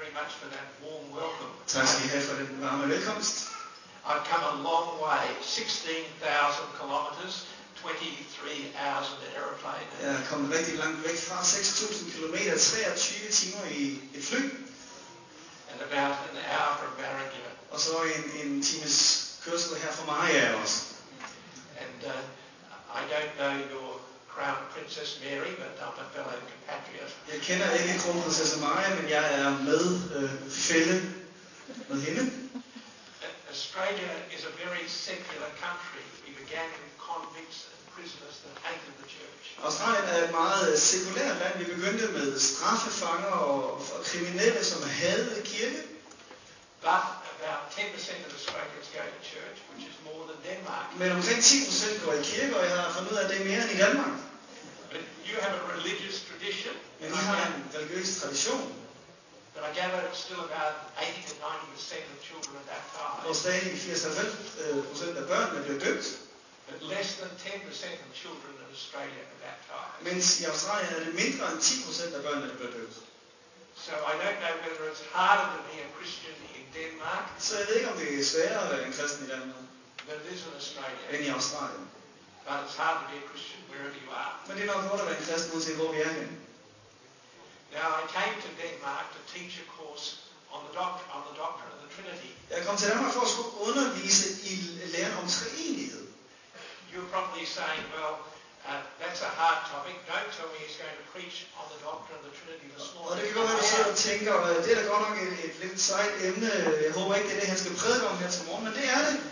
very much for that warm welcome. Tak skal I have for den varme velkomst. I've come a long way, 16,000 kilometres, 23 hours in an aeroplane. Jeg er kommet rigtig langt væk fra 6.000 kilometer, 23 timer i et fly. And about an hour from Barranquilla. Og så en times kørsel her fra Maria også. And I don't know your Crown Princess Mary, but I'm a fellow compatriot. Jeg kender ikke kronprinsesse Maria, men jeg er fælle med hende. Australia is a very secular country. We began with convicts and prisoners that hated the church. Australien er et meget sekulært land. Vi begyndte med straffefanger og kriminelle, som hadede kirke. But about 10% of Australians go to church, which is more than Denmark. Men omkring 10% går i kirke, og jeg har fundet ud af, at det er mere end i Danmark. But you have a religious tradition. Men I har en religiøs tradition. But I gather it's still about 80 to 90% of children are baptized. Hvor stadig 80-90% af børnene bliver døbt. But less than 10% of children in Australia are baptized. Mens i Australien er det mindre end 10% af børnene, der bliver døbt. So I don't know whether it's harder to be a Christian in Denmark. Så jeg ved ikke, om det er sværere at være en kristen i Danmark. Than it is in Australia. End i Australien. But it's hard to be a Christian wherever you are. Men det er nok godt at være en kristen, uanset hvor vi er henne. Now I came to Denmark to teach a course on the doctrine of the Trinity. Jeg kom til Danmark for at skulle undervise i læren om treenighed. You're probably saying, well, that's a hard topic. Don't tell me he's going to preach on the doctrine of the Trinity this morning. Og det kan godt være, at du sidder og tænker, det er da godt nok et lidt sejt emne. Jeg håber ikke, det er det, han skal prædike om her til morgen, men det er det.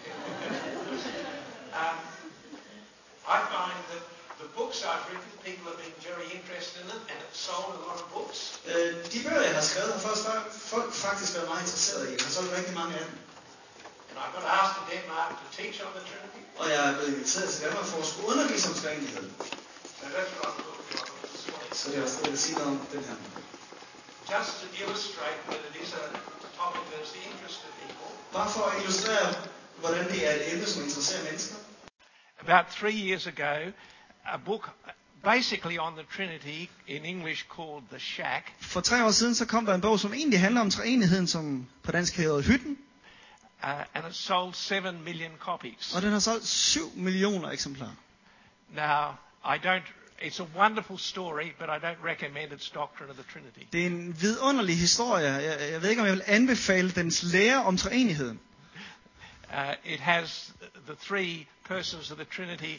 I find that the books I've written, people have been very interested in it, and it's sold a lot of books. De bøger, jeg har skrevet, har folk faktisk været meget interesserede i. Jeg har solgt rigtig mange af dem. And I got asked to Denmark to teach on the Trinity. Og jeg er blevet inviteret til Danmark for at skulle undervise om treenighed. So that's what I'm talking about this morning. Så det er også det, jeg vil sige om den her. Just to illustrate that it is a topic that is the interest of people. Bare for at illustrere, hvordan det er et emne, som interesserer mennesker. About 3 years ago, a book basically on the Trinity in English called The Shack. For 3 år siden så kom der en bog, som egentlig handler om treenigheden, som på dansk hedder Hytten. And it sold 7 million copies. Og den har solgt 7 millioner eksemplarer. Now, it's a wonderful story, but I don't recommend its doctrine of the Trinity. Det er en vidunderlig historie. Jeg ved ikke, om jeg vil anbefale dens lære om treenigheden. It has the 3 persons of the Trinity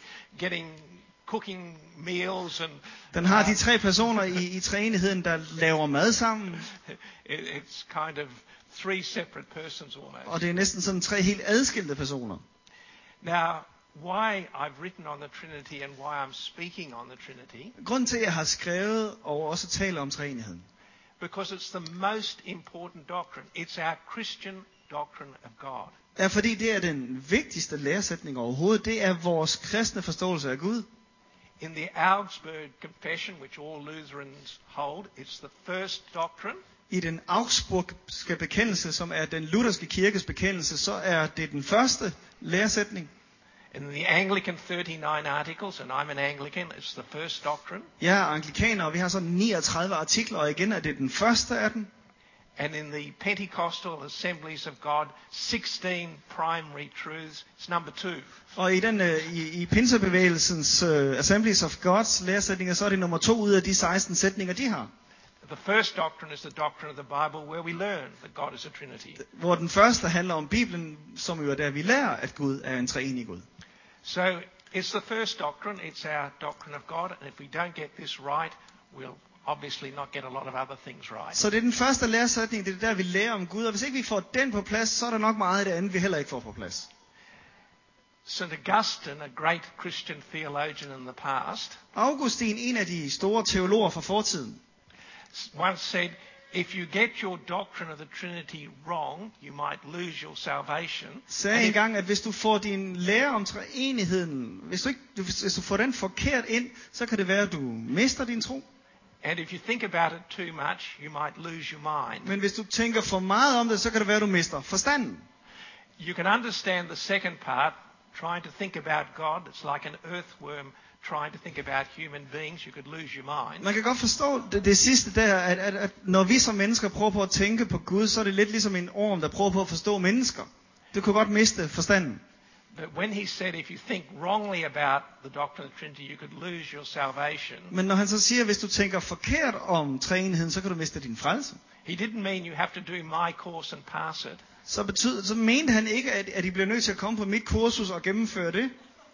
cooking meals and. Den har de 3 personer i treenigheden, der laver mad sammen. It's kind of 3 separate persons almost. Og det er næsten sådan 3 helt adskilte personer. Now, why I've written on the Trinity and why I'm speaking on the Trinity. Grunden til at jeg har skrevet og også taler om treenigheden. Because it's the most important doctrine. It's our Christian doctrine of God. Ja, fordi det er den vigtigste læresætning overhovedet. Det er vores kristne forståelse af Gud. In the Augsburg Confession, which all Lutherans hold, it's the first doctrine. I den Augsburgske bekendelse, som er den lutherske kirkes bekendelse, så er det den første læresætning. In the Anglican 39 articles, and I'm an Anglican, it's the first doctrine. Jeg er anglikaner, og vi har sådan 39 artikler, og igen er det den første af dem. And in the Pentecostal Assemblies of God, 16 primary truths, it's number 2. Og i pinsebevægelsens Assemblies of Gods læresætninger, så er det nummer 2 ud af de 16 sætninger, de har. The first doctrine is the doctrine of the Bible, where we learn that God is a Trinity. Hvor den første handler om Bibelen, som jo er der vi lærer, at Gud er en treenig Gud. So it's the first doctrine, it's our doctrine of God, and if we don't get this right, we'll obviously not get a lot of other things right. Så det er den første læresætning, det er der vi lærer om Gud, og hvis ikke vi får den på plads, så er der nok meget af det andet, vi heller ikke får på plads. St. Augustine, a great Christian theologian in the past, Augustin, en af de store teologer fra fortiden, once said, if you get your doctrine of the Trinity wrong, you might lose your salvation. Sagde engang, at hvis du får din lære om treenigheden, hvis du får den forkert ind, så kan det være, at du mister din tro. And if you think about it too much, you might lose your mind. Men hvis du tænker for meget om det, så kan det være, at du mister forstanden. You can understand the second part trying to think about God. It's like an earthworm trying to think about human beings. You could lose your mind. Man kan godt forstå det sidste der, at når vi som mennesker prøver på at tænke på Gud, så er det lidt ligesom en orm, der prøver på at forstå mennesker. Du kan godt miste forstanden. But when he said, if you think wrongly about the doctrine of the Trinity, you could lose your salvation. Men når han så siger, hvis du tænker forkert om treenigheden, så kan du miste din frelse. He didn't mean you have to do my course and pass it. Så mente han ikke, at I bliver nødt til at komme på mit kursus og gennemføre det.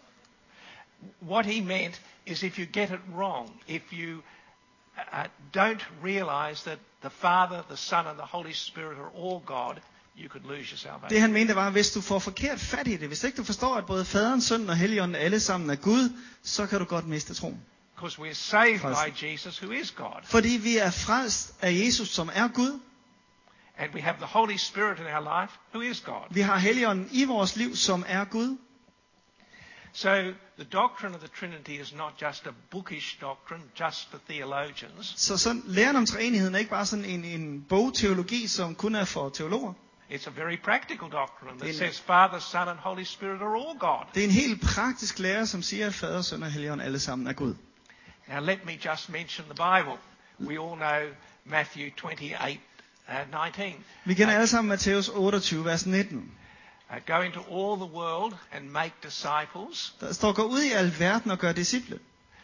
What he meant is if you get it wrong, if you don't realize that the Father, the Son and the Holy Spirit are all God, you could lose your salvation. Det han mente var, hvis du får forkert fat i det, hvis ikke du forstår, at både Faderen, Sønnen og Helligånden alle sammen er Gud, så kan du godt miste troen. Because we're saved by Jesus, who is God. Fordi vi er frelst af Jesus, som er Gud. And we have the Holy Spirit in our life, who is God. Vi har Helligånden i vores liv, som er Gud. So the doctrine of the Trinity is not just a bookish doctrine, just for theologians. Så læren om treenigheden er ikke bare sådan en bogteologi, som kun er for teologer. It's a very practical doctrine that says Father, Son and Holy Spirit are all God. Det er en helt praktisk lære, som siger, at Fader, Søn og Helligånd alle sammen er Gud. Now let me just mention the Bible. We all know Matthew 28:19. Vi kender alle sammen Matthæus 28, vers 19. Go into all the world and make disciples. Der står, gå ud i al verden og gør disciple.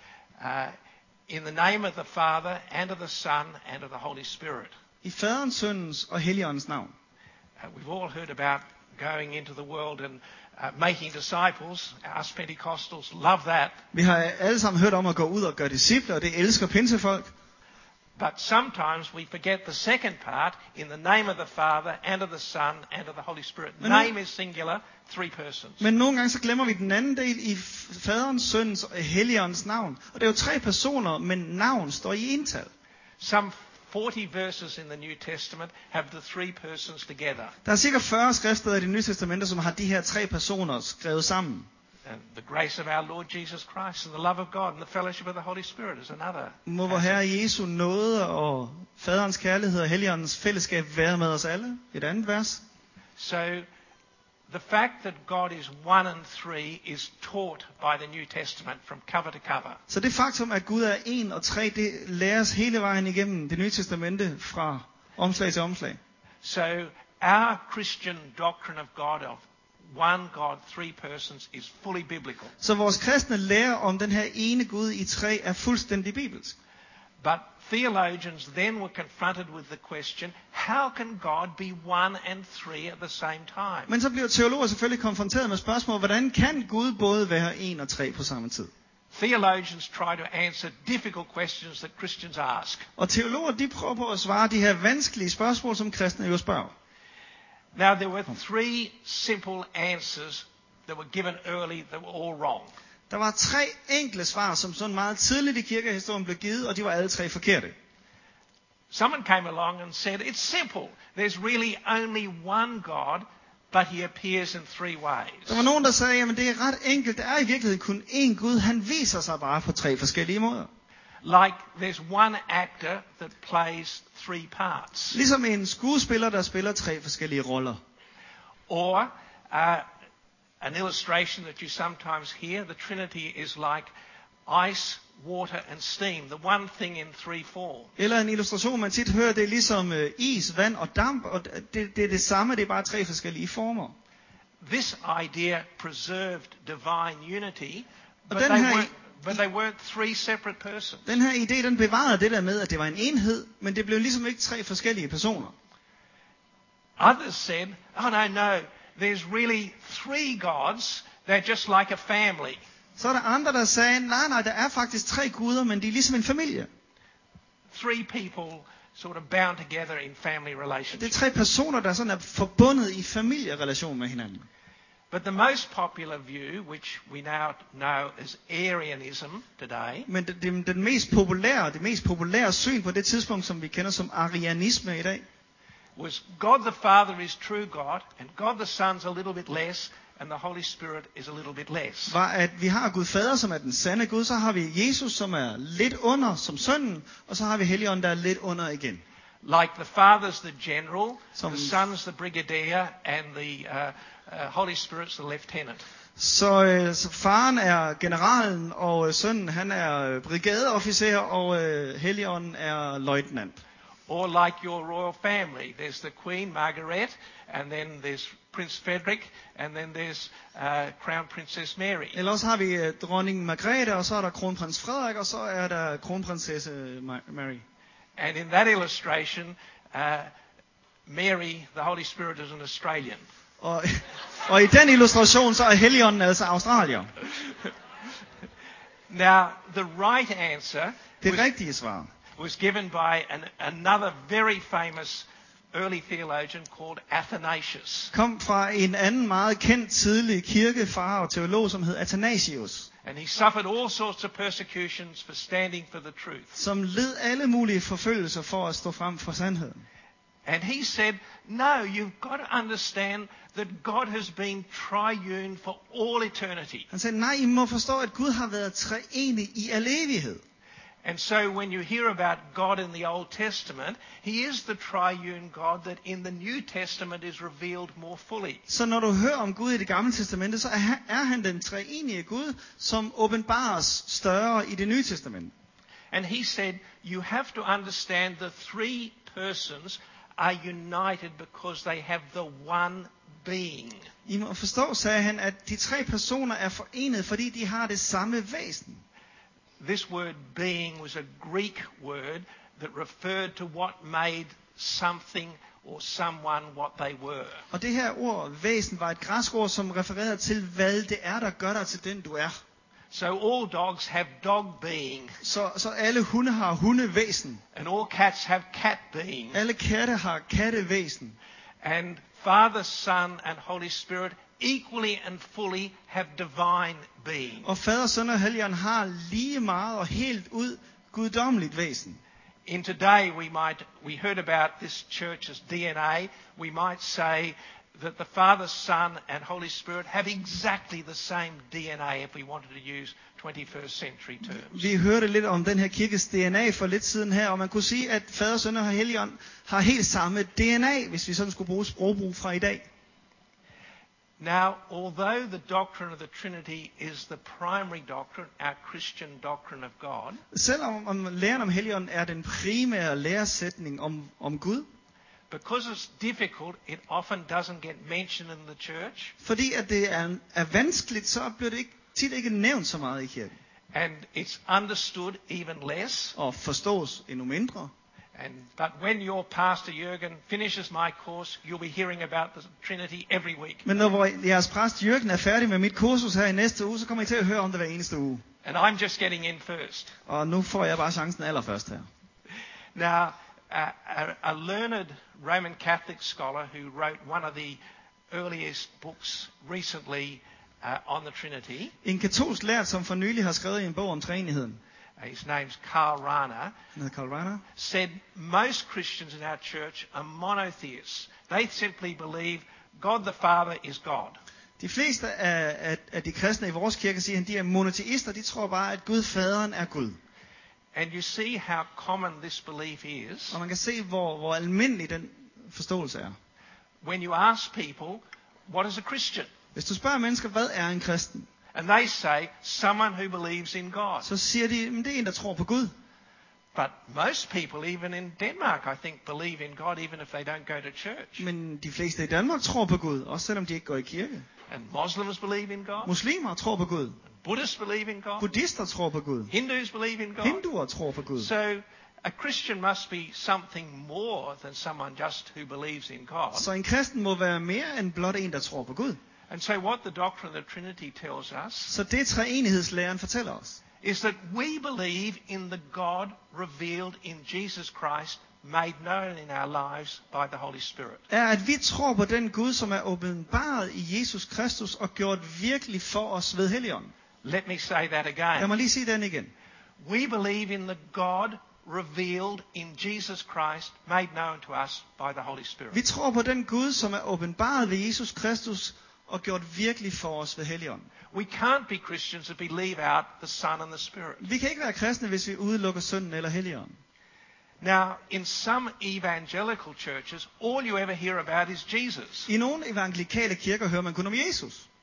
In the name of the Father and of the Son and of the Holy Spirit. I Faderens, Søndens og Helligåndens navn. We've all heard about going into the world and making disciples. Us Pentecostals love that. Vi har alle sammen hørt om at gå ud og gøre disciple, og det elsker pinsefolk. But sometimes we forget the second part, in the name of the Father and of the Son and of the Holy Spirit. Name is singular, 3 persons. Men nogle gange så glemmer vi den anden del i Faderens, Søndens og Helligåndens navn. Og det er jo 3 personer, men navn står i ental. Some 40 verses in the New Testament have the 3 persons together. Der er cirka 40 skriftsteder i Det Nye Testamente, som har de her 3 personer skrevet sammen. And the grace of our Lord Jesus Christ and the love of God and the fellowship of the Holy Spirit is another. Må vor Herre Jesu nåde og Faderens kærlighed og Helligåndens fællesskab være med os alle. Et andet vers. So the fact that God is 1 and 3 is taught by the New Testament from cover to cover. Så det faktum, at Gud er 1 og 3, det læres hele vejen igennem Det Nye Testamente fra omslag til omslag. So our Christian doctrine of God, of one God, 3 persons, is fully biblical. Så vores kristne lære om den her ene Gud i 3 er fuldstændig bibelsk. But theologians then were confronted with the question, how can God be 1 and 3 at the same time? Men så bliver teologer selvfølgelig konfronteret med spørgsmålet, hvordan kan Gud både være 1 og 3 på samme tid? Theologians try to answer difficult questions that Christians ask. Og teologer, de prøver på at svare de her vanskelige spørgsmål, som kristne jo spørger. Now there were 3 simple answers that were given early that were all wrong. Der var 3 enkle svar, som sådan meget tidligt i kirkehistorien blev givet, og de var alle 3 forkerte. Someone came along and said, it's simple. There's really only one God, but he appears in 3 ways. Der var nogen, der sagde, jamen det er ret enkelt. Der er i virkeligheden kun én Gud. Han viser sig bare på 3 forskellige måder. Like there's one actor that plays 3 parts. Ligesom en skuespiller, der spiller 3 forskellige roller. Or an illustration that you sometimes hear, the Trinity is like ice, water and steam, the one thing in 3 forms. Eller en illustration, man tit hører, det er ligesom is, vand og damp, og det er det samme, det er bare 3 forskellige former. This idea preserved divine unity, Og but they weren't 3 separate persons. Den her idé, den bevarede det der med, at det var en enhed, men det blev ligesom ikke 3 forskellige personer. Others said, oh no, there's really 3 gods, they're just like a family. Så er der andre, der sagde, nej, der er faktisk 3 guder, men de er ligesom en familie. 3 people sort of bound together in family Det relationships. er 3 personer, der sådan er forbundet i familierelation med hinanden. But the most popular view, which we now know as Arianism today, Men det mest populære syn på det tidspunkt, som vi kender som arianisme i dag, was God the Father is true God, and God the Son's a little bit less, and the Holy Spirit is a little bit less. var, at vi har Gud Fader, som er den sande Gud, så har vi Jesus, som er lidt under som sønnen, og så har vi Helligånden, der er lidt under igen. Like the Father's the general, Som- the Son's the brigadier, and the Holy Spirit's the lieutenant. Så faren er generalen, og sønnen han er brigadeofficer, og Helligånden er løjtnant. Or like your royal family, there's the Queen Margaret, and then there's Prince Frederick, and then there's Crown Princess Mary. Eller også har vi dronning Margrethe, og så er der kronprins Frederik, og så er der kronprinsesse Mary. And in that illustration, Mary, the Holy Spirit, is an Australian. Og i den illustration, så er Helligånden altså australier. Now, the right answer Det rigtige svar was given by another very famous early theologian called Athanasius. kom fra en anden meget kendt tidlig kirkefar og teolog, som hed Athanasius, And he suffered all sorts of persecutions for standing for the truth. som led alle mulige forfølgelser for at stå frem for sandheden. And he said, no, you've got to understand that God has been triune for all eternity. Han sagde, nej, I må forstå, at Gud har været treenig i al evighed. And so when you hear about God in the Old Testament, he is the triune God that in the New Testament is revealed more fully. Så når du hører om Gud i det gamle testamente, så er han den treenige Gud, som åbenbares større i det nye testamente. And he said, you have to understand the three persons are united because they have the one being. I må forstå, sagde han, at de tre personer er forenet, fordi de har det samme væsen. This word being was a Greek word that referred to what made something or someone what they were. Og det her ord, væsen, var et græsk ord, som refererede til, hvad det er, der gør dig til den, du er. So all dogs have dog being. Så alle hunde har hundevæsen. And all cats have cat being. Alle katte har kattevæsen. And Father, Son and Holy Spirit equally and fully have divine being. Og Fader, Søn og Helligånd har lige meget og helt ud guddommeligt væsen. In today we heard about this church's DNA. We might say that the Father, Son and Holy Spirit have exactly the same DNA if we wanted to use 21st century terms. Vi hørte lidt om den her kirkes DNA for lidt siden her, og man kunne sige, at Fader, Søn og Helligånd har helt samme DNA, hvis vi sådan skulle bruge sprogbrug fra i dag. Now, although the doctrine of the Trinity is the primary doctrine, our Christian doctrine of God, Selvom læren om Helligånden er den primære læresætning om Gud, because it's difficult, it often doesn't get mentioned in the church. fordi at det er vanskeligt, så bliver det tit ikke nævnt så meget i kirken. And it's understood even less. Og forstås endnu mindre. But when your pastor Jürgen finishes my course, you'll be hearing about the Trinity every week. Men når jeres præst Jürgen er færdig med mit kursus her i næste uge, så kommer I til at høre om det hver eneste uge. And I'm just getting in first. Og nu får jeg bare chancen allerførst her. Now, a learned Roman Catholic scholar who wrote one of the earliest books recently on the Trinity. En katolsk lært, som for nylig har skrevet en bog om treenigheden. His name's Karl Rahner. Said most Christians in our church are monotheists. They simply believe God the Father is God. De fleste af de kristne i vores kirke siger, at de er monoteister. De tror bare, at Gud Faderen er Gud. And you see how common this belief is. Og man kan se, hvor almindelig den forståelse er. When you ask people, what is a Christian? Hvis du spørger mennesker, hvad er en kristen? And they say, someone who believes in God. Så siger de, det er en, der tror på Gud. But most people, even in Denmark, I think, believe in God, even if they don't go to church. Men de fleste i Danmark tror på Gud, også selvom de ikke går i kirke. And Muslims believe in God. Muslimer tror på Gud. Buddhists believe in God. Buddhister tror på Gud. Hindus believe in God. Hinduer tror på Gud. So a Christian must be something more than someone just who believes in God. Så en kristen må være mere end blot en, der tror på Gud. And so what the doctrine of the Trinity tells us, så det treenighedslæren fortæller os, is that we believe in the God revealed in Jesus Christ, made known in our lives by the Holy Spirit. er, at vi tror på den Gud, som er åbenbaret i Jesus Kristus og gjort virkelig for os ved Helligånden. Let me say that again. Jeg må lige sige den igen. We believe in the God revealed in Jesus Christ, made known to us by the Holy Spirit. Vi tror på den Gud, som er åbenbaret ved Jesus Kristus og gjort virkelig for os ved Helligånden. We can't be Christians if we leave out the Son and the Spirit. Vi kan ikke være kristne, hvis vi udelukker Sønnen eller Helligånden. Now, in some evangelical churches, all you ever hear about is Jesus. I nogle evangelikale kirker hører man kun om Jesus.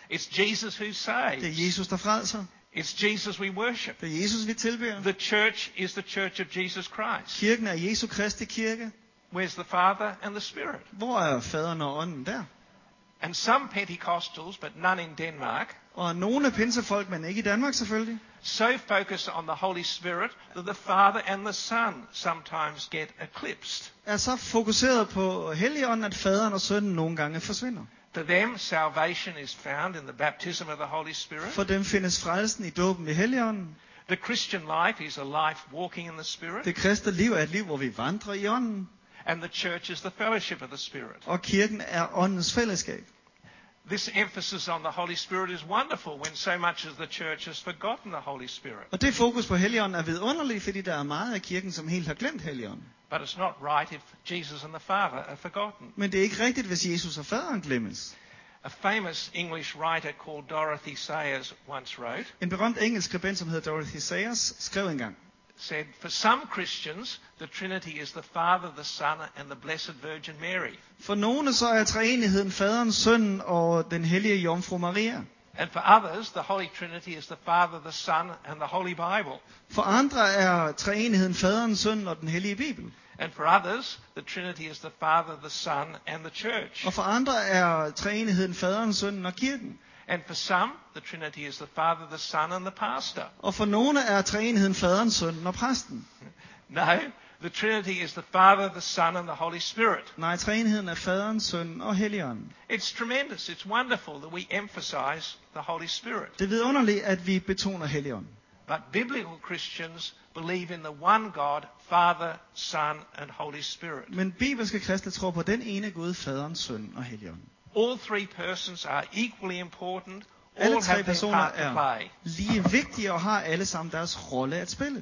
It's Jesus who saves. Det er Jesus, der frelser. It's Jesus we worship. Det er Jesus, vi tilbeder. The church is the church of Jesus Christ. Kirken er Jesu Kristi kirke. Where's the Father and the Spirit? Hvor er faderen og ånden der? And some Pentecostals, but none in Denmark, Og nogle af pinsefolk, men ikke i Danmark selvfølgelig, so focus on the Holy Spirit that the Father and the Son sometimes get eclipsed. er så fokuseret på Helligånden, at faderen og sønnen nogle gange forsvinder. To them, salvation is found in the baptism of the Holy Spirit. For dem findes frelsen i dåben i Helligånden. The Christian life is a life walking in the Spirit. Det kristne liv er et liv, hvor vi vandrer i ånden. And the church is the fellowship of the Spirit. Og kirken er åndens fællesskab. This emphasis on the Holy Spirit is wonderful when so much of the church has forgotten the Holy Spirit. Og det fokus på Helligånden er vidunderligt, fordi der er meget af kirken, som helt har glemt Helligånden. But it's not right if Jesus and the Father are forgotten. Men det er ikke rigtigt, hvis Jesus og faderen glemmes. A famous English writer called Dorothy Sayers once wrote, En berømt engelsk skribent, som hedder Dorothy Sayers, skrev engang, said, for some Christians, the Trinity is the Father, the Son, and the Blessed Virgin Mary. for nogle så er treenigheden faderen, sønnen og den hellige jomfru Maria. And for others, the Holy Trinity is the Father, the Son, and the Holy Bible. For andre er treenigheden faderen, sønnen og den hellige Bibel. And for others, the Trinity is the Father, the Son, and the Church. Og for andre er treenigheden faderen, sønnen og kirken. And for some, the Trinity is the Father, the Son, and the pastor. Og for nogle er treenigheden faderen, sønnen og præsten. No, the Trinity is the Father, the Son, and the Holy Spirit. Nej, treenigheden er faderen, sønnen og Helligånden. It's tremendous. It's wonderful that we emphasize the Holy Spirit. Det er vidunderligt, at vi betoner Helligånden. But biblical Christians believe in the one God, Father, Son, and Holy Spirit. Men bibelske kristne tror på den ene Gud, faderen, sønnen og Helligånden. All three persons are equally important. Alle All tre have their personer part to er play. lige vigtige og har alle sammen deres rolle at spille.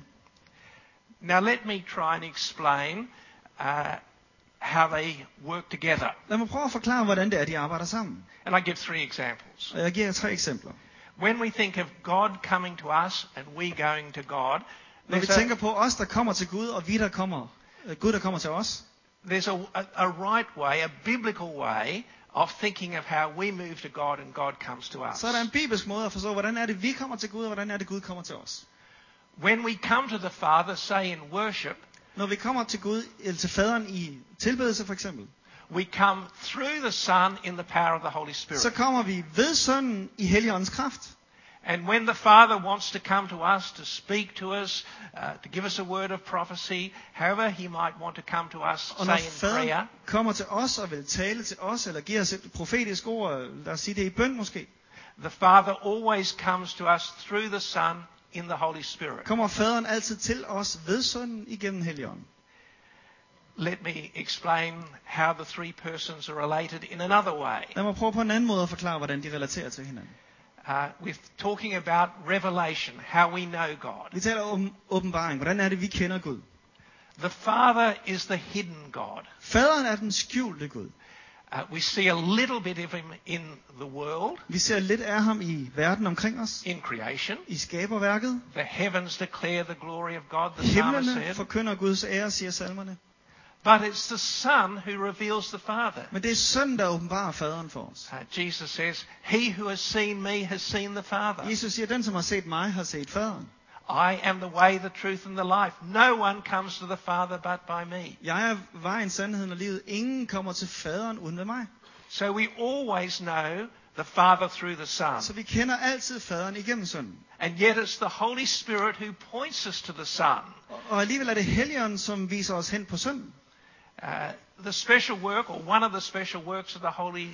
Now let me try and explain how they work together. Lad mig prøve at forklare, hvordan det er, de arbejder sammen. And I give three examples. Og jeg giver jer 3 eksempler. When we think of God coming to us and we going to God, Når vi tænker på os, der kommer til Gud, og vi, der kommer, Gud, der kommer til os, there's a right way, a biblical way of thinking of how we move to God and God comes to us. så er der en bibelsk måde at forstå, hvordan er det, vi kommer til Gud, og hvordan er det, Gud kommer til os. When we come to the Father, say in worship, Når vi kommer til Gud, eller til faderen i tilbedelse for eksempel, we come through the Son in the power of the Holy Spirit. så kommer vi ved sønnen i Helligåndens kraft. And when the Father wants to come to us, to speak to us, to give us a word of prophecy, however he might want to come to us, Og når say in faderen prayer, kommer til os og vil tale til os, eller giver os et profetisk ord, lad os sige det i bøn måske, the Father always comes to us through the Son in the Holy Spirit. kommer faderen altid til os ved sønnen igennem Helligånden. Let me explain how the three persons are related in another way. Lad mig prøve på en anden måde at forklare, hvordan de relaterer til hinanden. We're talking about revelation, how we know God. Vi taler om åbenbaring. Hvordan er det, vi kender Gud? The Father is the hidden God. Faderen er den skjulte Gud. We see a little bit of him in the world, Vi ser lidt af ham i verden omkring os, in creation. i skaberværket. The heavens declare the glory of God, the psalmist Himlene said. forkynder Guds ære, siger salmerne. But it's the Son who reveals the Father. Men det er sønnen, der åbenbarer faderen for os. Jesus says, he who has seen me has seen the Father. Jesus siger, den som har set mig, har set faderen. I am the way, the truth and the life. No one comes to the Father but by me. Jeg er vejen, sandheden og livet. Ingen kommer til faderen uden ved mig. So we always know the Father through the Son. Så vi kender altid faderen igennem sønnen. And yet it's the Holy Spirit who points us to the Son. Og alligevel er det Helligånden, som viser os hen på sønnen. The special work, or one of the special works of the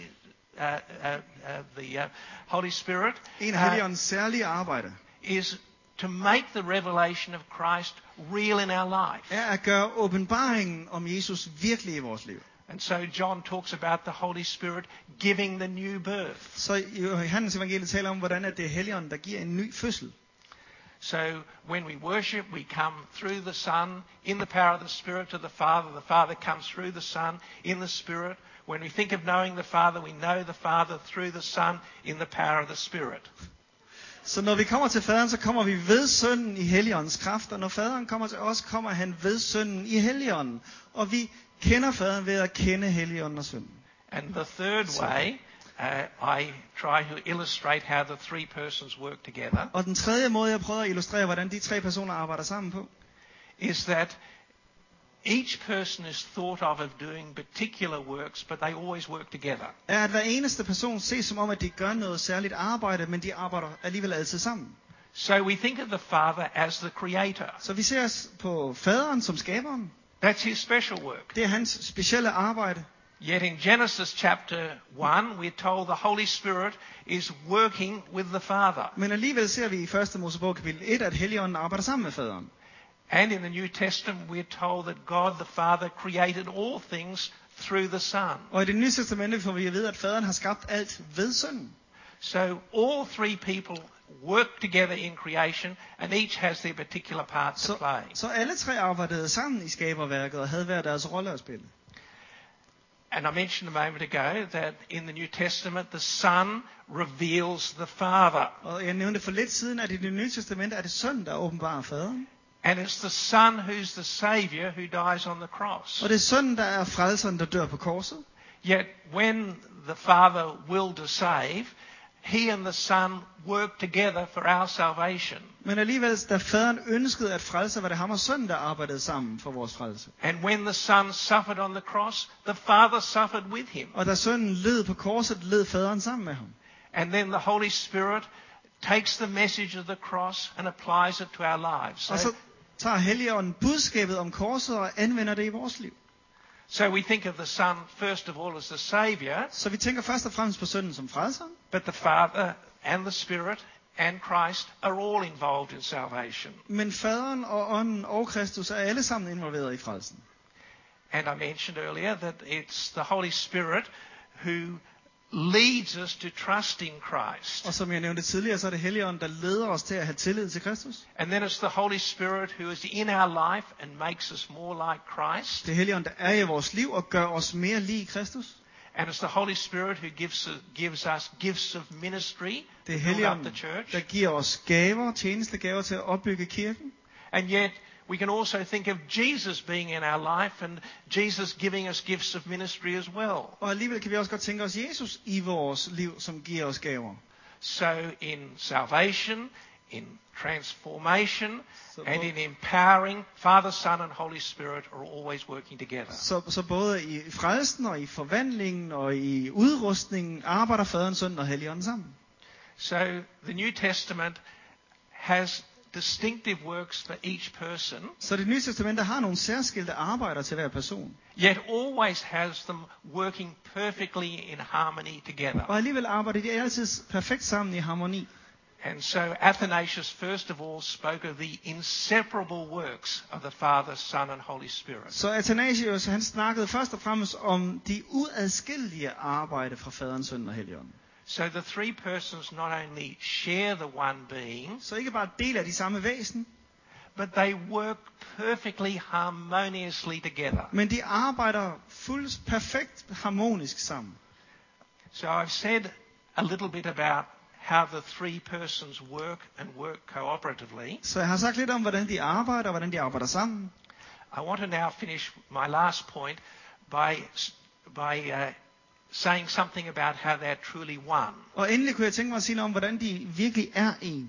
Holy Spirit, En af Helligåndens særlige arbejde is to make the revelation of Christ real in our life. er at gøre åbenbaringen om Jesus virkelig i vores liv. And so John talks about the Holy Spirit giving the new birth. Så i Johannes evangeliet taler om, hvordan det er Helligånden, der giver en ny fødsel. So when we worship, we come through the Son in the power of the Spirit to the Father. The Father comes through the Son in the Spirit. When we think of knowing the Father, we know the Father through the Son in the power of the Spirit. Så når vi kommer til faderen, så kommer vi ved sønnen i Helligåndens kraft. Og når faderen kommer til os, kommer han ved sønnen i Helligånden. Og vi kender faderen ved at kende Helligånden og sønnen. And the third way I try to illustrate how the three persons work together Og den tredje måde, jeg prøver at illustrere, hvordan de tre personer arbejder sammen på, is that each person is thought of doing particular works, but they always work together. er, at hver eneste person ses som om, at de gør noget særligt arbejde, men de arbejder alligevel altid sammen. So we think of the Father as the creator. Så vi ser os på faderen som skaberen. That's his special work. Det er hans specielle arbejde. Yet in Genesis chapter 1, we're told the Holy Spirit is working with the Father. Men alligevel ser vi i 1. Mosebog kapitel 1, at Helligånden arbejder sammen med faderen. And in the New Testament, we're told that God the Father created all things through the Son. Og i det nye testamente får vi at vide, at faderen har skabt alt ved sønnen. So all three people work together in creation, and each has their particular part to play. Så alle tre arbejdede sammen i skaberværket og havde hver deres rolle at spille. And I mentioned a moment ago that in the New Testament, the Son reveals the Father. Og jeg nævnte for lidt siden, at i det nye testamente er det sønnen, der åbenbarer faderen. And it's the Son who's the Saviour who dies on the cross. Og det er sønnen, der er frelseren, der dør på korset. Yet when the Father willed to save, he and the Son worked together for our salvation. Men alligevel, da faderen ønskede at frelse, var det ham og sønnen, der arbejdede sammen for vores frelse. And when the Son suffered on the cross, the Father suffered with him. Og da sønnen led på korset, led faderen sammen med ham. And then the Holy Spirit takes the message of the cross and applies it to our lives. Og så tager Helligånden budskabet om korset og anvender det i vores liv. So we think of the Son first of all as the Saviour, Så vi tænker først og fremmest på sønnen som frelseren. but the Father and the Spirit and Christ are all involved in salvation. Men faderen og ånden og Kristus er alle sammen involveret i frelsen. And I mentioned earlier that it's the Holy Spirit who leads us to trust in Christ. Og som jeg nævnte tidligere, så er det Helligånden, der leder os til at have tillid til Kristus. And then it's the Holy Spirit who is in our life and makes us more like Christ. Det er Helligånden, der er i vores liv og gør os mere lig Kristus. And it's the Holy Spirit who gives us gifts of ministry Det er to build up Helligånden, the church. der giver os gaver, tjenestegaver til at opbygge kirken. And yet we can also think of Jesus being in our life and Jesus giving us gifts of ministry as well. Og alligevel kan vi også godt tænke os Jesus i vores liv, som giver os gaver. So in salvation, in transformation, So and in empowering, Father, Son and Holy Spirit are always working together. Så både i frelsen og i forvandlingen og i udrustningen arbejder faderen, sønnen og Helligånden sammen. So the New Testament has distinctive works for each person, Så det nye testamente har nogle særskilte arbejder til hver person. yet always has them working perfectly in harmony together. Og alligevel arbejder de altid perfekt sammen i harmoni. And so Athanasius first of all spoke of the inseparable works of the Father, Son and Holy Spirit. Så Athanasius, han snakkede først og fremmest om de uadskillelige arbejde fra faderen, sønnen og Helligånden. So the three persons not only share the one being, Så ikke bare del af de samme væsen, but they work perfectly harmoniously together. men de arbejder perfekt harmonisk sammen. So I've said a little bit about how the three persons work and work cooperatively. Så jeg har sagt lidt om, hvordan de arbejder og hvordan de arbejder sammen. I want to now finish my last point by saying something about how they're truly one. Og endelig kunne jeg tænke mig at sige noget om, hvordan de virkelig er en.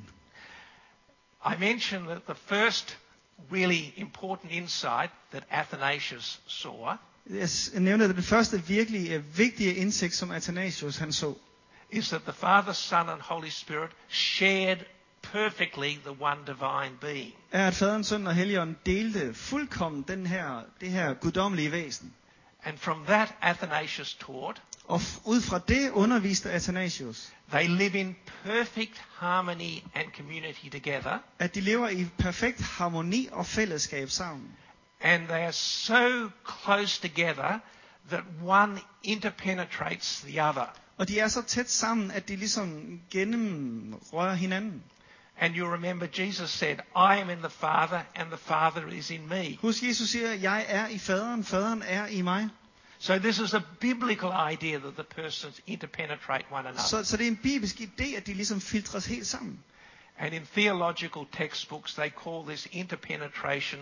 I mentioned that the first really important insight that Athanasius saw Jeg nævnte, at den første virkelig vigtige indsigt, som Athanasius han så, is that the Father, Son and Holy Spirit shared perfectly the one divine being. er, at faderen, sønnen og Helligånden delte fuldkommen det her guddommelige væsen. And from that Athanasius taught, Og ud fra det underviste Athanasius, they live in perfect harmony and community together, at de lever i perfekt harmoni og fællesskab sammen. and they are so close together that one interpenetrates the other. Og de er så tæt sammen, at de ligesom gennemrører hinanden. And you remember Jesus said, I am in the Father and the Father is in me. Husk, Jesus siger, jeg er i faderen, faderen er i mig. So this is a biblical idea that the persons interpenetrate one another. Så det er en bibelsk idé, at de ligesom filtres helt sammen. And in theological textbooks, they call this interpenetration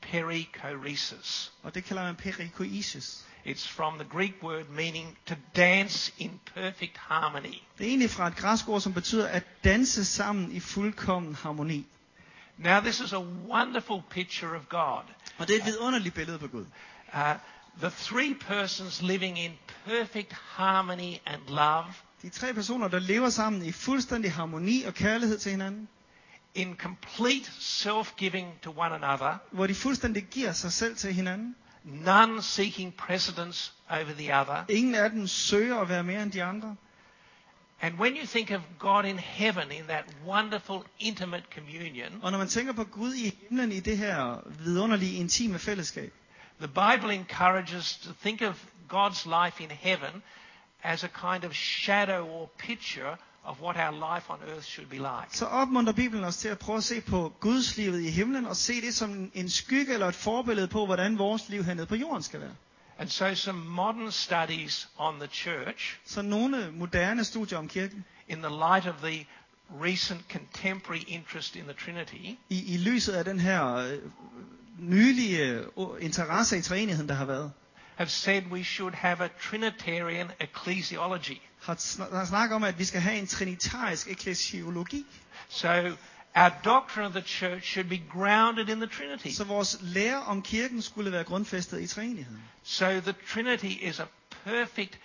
perikoresis. Og det kalder man perikoresis. It's from the Greek word meaning to dance in perfect harmony. Det er egentlig fra et græsk ord, som betyder at danse sammen i fuldkommen harmoni. Now this is a wonderful picture of God. Og det er et vidunderligt billede på Gud. The three persons living in perfect harmony and love. De tre personer, der lever sammen i fuldstændig harmoni og kærlighed til hinanden. In complete self-giving to one another. Hvor de fuldstændig giver sig selv til hinanden. None seeking precedence over the other. Ingen af dem søger at være mere end de andre. And when you think of God in heaven in that wonderful intimate communion. Og når man tænker på Gud i himlen i det her vidunderlige intime fællesskab. The Bible encourages to think of God's life in heaven as a kind of shadow or picture of what our life on earth should be like. Så opmuntrer Bibelen os til at prøve at se på Guds livet i himlen og se det som en skygge eller et forbillede på hvordan vores liv hernede på jorden skal være. And so some modern studies on the church. Så nogle moderne studier om kirken. In the light of the recent contemporary interest in the Trinity. I lyset af den her nylige interesse i treenigheden der har været. Have said we should have a Trinitarian ecclesiology. Har snakket om at vi skal have en trinitarisk eklesiologi. So our doctrine of the church should be grounded in the Trinity. Så vores lære om kirken skulle være grundfæstet i treenigheden. So the Trinity is a perfect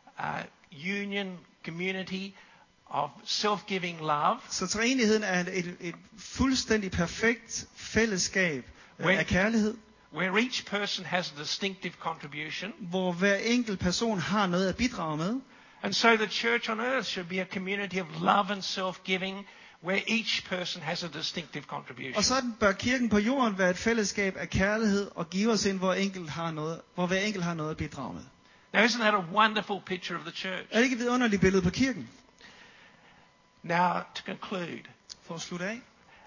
union community of self-giving love. Så treenigheden er et fuldstændig perfekt fællesskab af kærlighed. Where each person has a distinctive contribution. Hvor hver enkelt person har noget at bidrage med. And so the church on earth should be a community of love and self-giving, where each person has a distinctive contribution. Og sådan bør kirken på jorden være et fællesskab af kærlighed og giversind, hvor hver enkelt har noget at bidrage med. Now isn't that a wonderful picture of the church? Er det ikke et vidunderligt billede på kirken? Now to conclude. For at slutte af.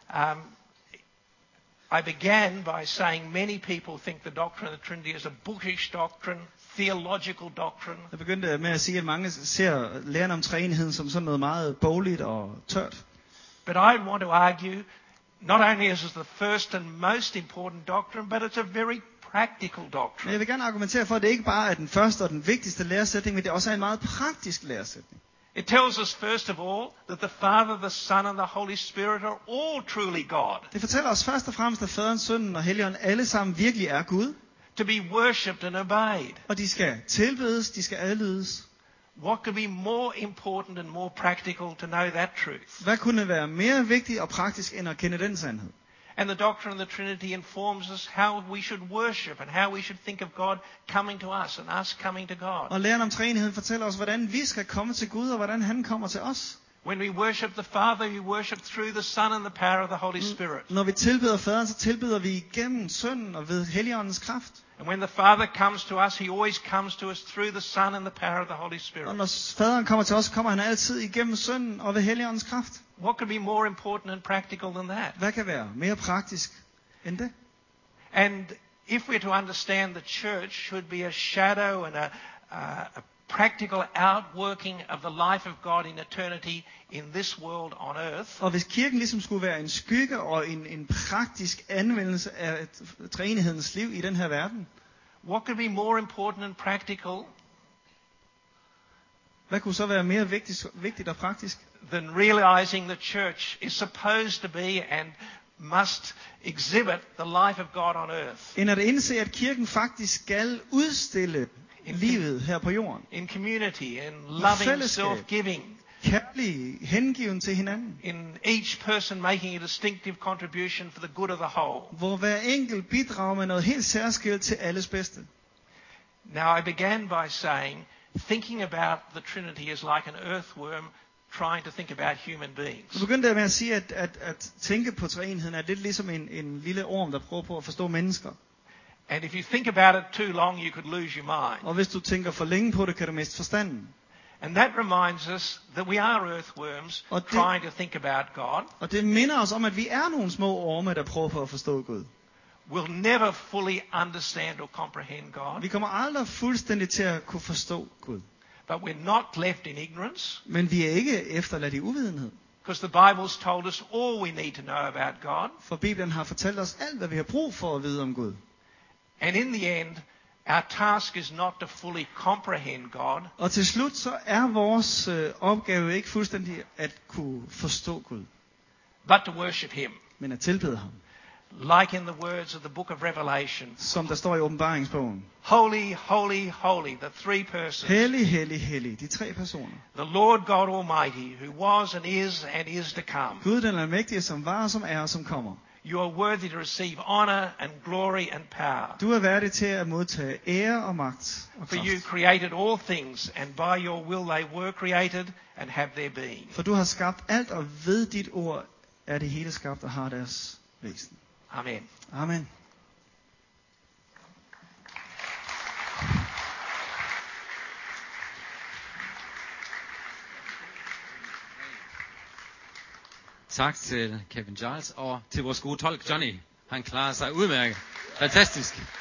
I began by saying many people think the doctrine of the Trinity is a bookish doctrine, theological doctrine. Jeg begyndte med at sige, at mange ser læren om treenigheden som sådan noget meget bogligt og tørt. But I want to argue, not only is it the first and most important doctrine, but it's a very practical doctrine. Men jeg vil gerne argumentere for, at det ikke bare er den første og den vigtigste læresætning, men det også er en meget praktisk læresætning. It tells us first of all that the Father, the Son and the Holy Spirit are all truly God. Det fortæller os først og fremmest, at Faderen, Sønnen og Helligånden alle sammen virkelig er Gud. To be worshipped and obeyed. Og de skal tilbedes, de skal adlydes. What could be more important and more practical to know that truth? Hvad kunne være mere vigtigt og praktisk end at kende den sandhed? And the doctrine of the Trinity informs us how we should worship and how we should think of God coming to us and us coming to God. Og læren om treenigheden fortæller os, hvordan vi skal komme til Gud og hvordan han kommer til os. When we worship the Father, we worship through the Son and the power of the Holy Spirit. Når vi tilbeder Faderen, så tilbeder vi igennem Sønnen og ved Helligåndens kraft. And when the Father comes to us, he always comes to us through the Son and the power of the Holy Spirit. Og når Faderen kommer til os, kommer han altid igennem Sønnen og ved Helligåndens kraft. What could be more important and practical than that? Hvad kan være mere praktisk end det? And if we're to understand the church should be a shadow and a practical outworking of the life of God in eternity in this world on earth. Og hvis kirken ligesom skulle være en skygge og en praktisk anvendelse af treenighedens liv i den her verden. What could be more important and practical? Hvad kunne så være mere vigtigt og praktisk? Than realizing the church is supposed to be and must exhibit the life of God on earth. End at indse, at kirken faktisk skal udstille livet her på jorden. In community, in loving, self-giving. Kærlig hengiven til hinanden. In each person making a distinctive contribution for the good of the whole. Hvor hver enkelt bidrager med noget helt særskilt til alles bedste. Now I began by saying, thinking about the Trinity is like an earthworm trying to think about human beings. Så begyndte jeg med at sige, at tænke på treenigheden er lidt ligesom en lille orm, der prøver på at forstå mennesker. And if you think about it too long, you could lose your mind. Og hvis du tænker for længe på det, kan du miste forstanden. And that reminds us that we are earthworms trying to think about God. Og det minder os om, at vi er nogle små orme, der prøver på at forstå Gud. We'll never fully understand or comprehend God. Vi kommer aldrig fuldstændig til at kunne forstå Gud. But we're not left in ignorance. Men vi er ikke efterladt i uvidenhed. Because the Bible's told us all we need to know about God. For Bibelen har fortalt os alt, hvad vi har brug for at vide om Gud. And in the end, our task is not to fully comprehend God, Og til slut så er vores opgave ikke fuldstændig at kunne forstå Gud, but to worship Him. men at tilbede ham. Like in the words of the book of Revelation. Som der står i åbenbaringsbogen. Holy, holy, holy, the three persons. Hellig, hellig, hellig, de tre personer. The Lord God Almighty, who was and is to come. Gud den almægtige, som var, som er og som kommer. You are worthy to receive honor and glory and power. Du er værdig til at modtage ære og magt og For kraft. you created all things, and by your will they were created and have their being. For du har skabt alt, og ved dit ord er det hele skabt og har deres væsen. Amen. Amen. Tak til Kevin Giles og til vores gode tolk Johnny. Han klarer sig udmærket. Fantastisk.